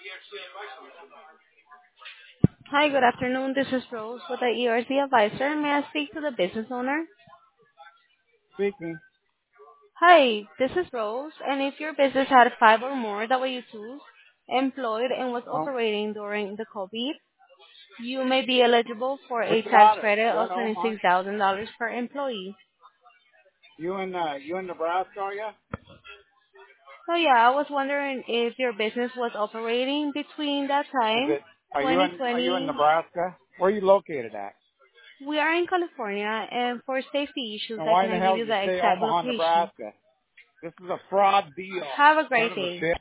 Hi, good afternoon. This is Rose with the ERC Advisor. May I speak to the business owner? Speaking. Hi, this is Rose, and if your business had five or more W-2s employed and was Oh, operating during the COVID, you may be eligible for where a you tax out of? credit You of in Omaha? $26,000 per employee. You in Nebraska, are you? So yeah, I was wondering if your business was operating between that Is time, it? Are you in 2020. Nebraska? Where are you located at? We are in California, and for safety issues, And I why in the cannot give hell you did you the say exact Omaha, location. Nebraska? This is a fraud deal. Have a Son great of a day. bitch.